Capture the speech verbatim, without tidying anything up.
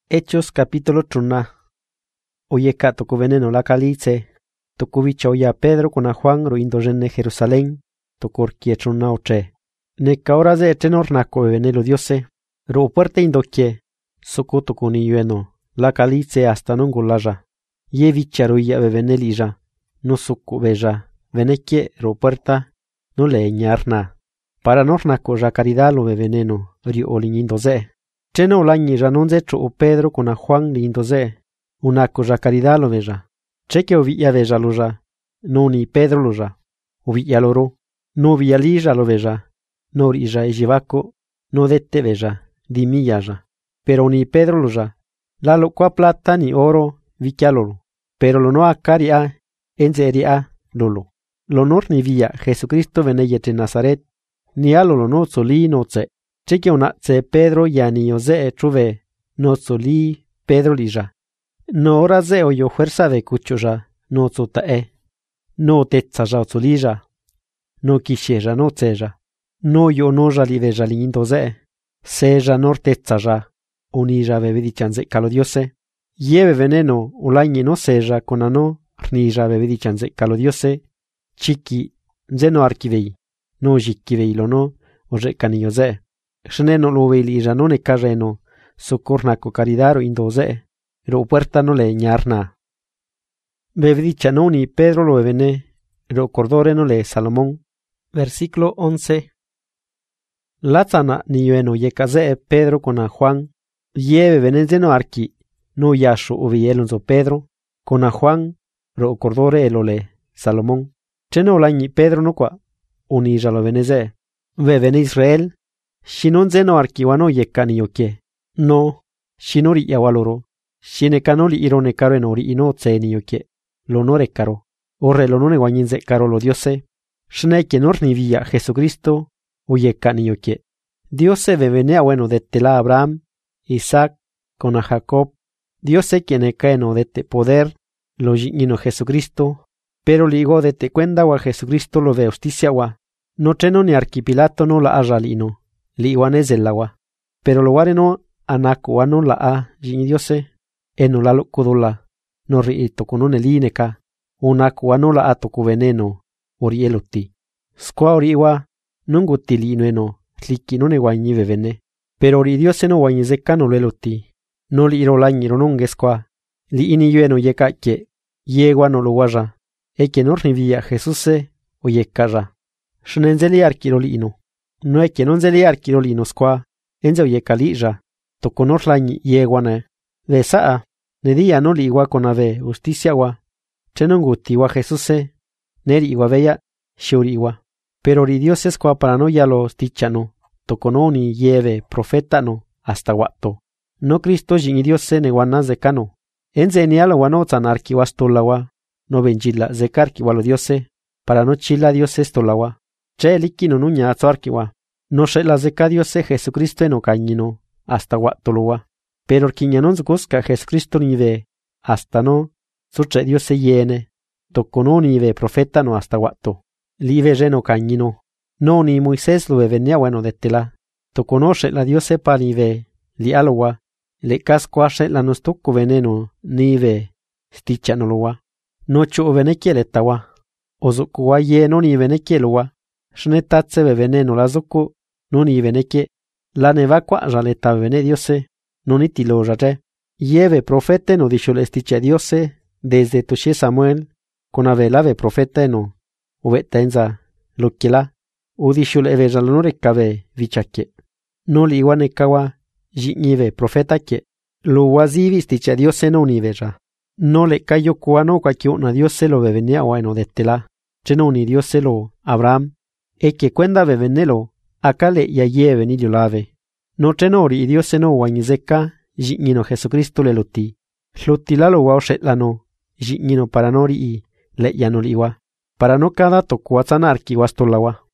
Hechos capítulo truna. Oyeka toko veneno la calice, toko vicha oya Pedro con a Juan ro indogene Jerusalén, toko orkie truna oche. Ne kaora ze etenor nako venelo diose, ro puerte indokie, soko toko ni yueno, la calice hasta non golaja. Ye vicha ro ya venelija, no soko veja, venekie ro puerta, no le ñarna. Para nornako ja caridad lo veneno, rio olinindo Cheno lañi ranonze tro Pedro con a Juan lindoze, una cosa caridad lo veja. Cheque o villa veja loja, no ni Pedro loja. O villa loro, no villa lija lo veja, no rija e jivaco, no dette veja, di millaja. Pero ni Pedro loja, la lo qua plata ni oro, vicia lolo. Pero lo no a caria, enzeria lolo. Lo nor ni villa Jesucristo veneyete Nazaret, ni a lo no soli no tse. Cheque una tse Pedro ya ni oze truve, no soli Pedro lija. No ora ze o yo fuerza ve cuchoja, no zota e. No tetza ja solija. No kisheja no tseja. No yo no ja li veja lindo ze. Seja nor tetza ja. Unija ve vidichanze calo diose. Yeve veneno ulañi no seja con ano, rnija ve vidichanze calo diose. Chiki, ze no archivei. No jikivei lo no, o je canio ze. Shneno lo veilija no ne carreno, socornaco caridaro indoze, ro puerta no le ñarna. Bevdicha no ni Pedro lo vene, ro cordore no le Salomón. Versículo once. Lazana ni yueno yekaze Pedro con a Juan, yeve venenzeno arki, no yasho uvielonzo Pedro, con a Juan, ro cordore elole Salomón. Cheno lañi Pedro no qua, unija lo veneze. Ve vene Israel, Shinon zeno arkiwano yekani yoke. No, shinori yawaloro. Shinekanoli irone caro enori ino tseni yoke. Lonore caro. Orre lonone guañinze caro lo diose. Shneke norni via Jesucristo. Uyekani yoke. Diose bebenea bueno de tela Abraham, Isaac, con a Jacob. Diose quien ecaeno de te poder. Lo yino Jesucristo. Pero ligo de te cuenda wa Jesucristo lo ve justicia wa. No cheno ni arquipilato no la ajalino. Li iwanez el agua. Pero lo guareno anaku ano la a jinidiose. Eno la locudola. No riito con un elineka. Unaku ano la atoku veneno. Orieluti. Squa oriwa. Nunguti li inueno. Liki no ne guañive vene. Pero oridiose no guañizeka no leluti. No li iro lañiro nungesqua. Li ini yueno yekache. Yegua no lo guaja. Eke norni via Jesuse. O yekara. Shnenzeli arquiroli ino. No es que non zeli arquirolino squa, enzo ye calija, to conorlañi yeguane. De saa, ne dia no li igua con ave justicia gua. Chenonguti gua Jesuse, neri igua veya, shuri igua. Pero ri Dios es qua para no ya lo stichano, to cononi yeve profeta no, hasta guato. No Cristo jin Dios ne guanas de cano. Enze ni alo guano zanarki guastolawa, no benjila zekarki gualo diose, para no chila Dios esto lawa. Che liki no nuña azuarkiwa. No se las de Diose Jesucristo en ocañino, hasta guatolowa. Pero quiñanon zgusca Jesucristo ni ve, hasta no, suche Dios se yene. Tocono ni ve profeta no hasta guato. Live reno cañino. No ni Moisés lo venía bueno de tela. Toconoche la Dios sepa ni ve, li alowa. Le cascoache la nos toco veneno, ni ve, sticha no lowa. No chu venequiel etawa. Ozukuwa ye no ni venequielowa. Shnetatse be veneno la zoku, no ni veneke, la nevacua raleta vene diose, no ni tilo rare. Yeve profete no dicho le estiche diose, desde toshe Samuel, con avelave profete no, uvetenza, lo que la, u dicho le vejalonore cabe, vichaque. No li iguane kawa, jinive profeta que, lo wazivi stiche diose no ni veja. No le cayo cuano cuaquio una diose lo venía bueno de tela, cheno ni diose lo, Abraham. E que cuenda bevenelo, acale y aye venillo lave. No tenori y Dios no guañizeca, jiñino Jesucristo le luti. Lutilalo guauchetlano, jiñino paranori y le yanoliwa. Para no cada tocuatzanarki guastolawa.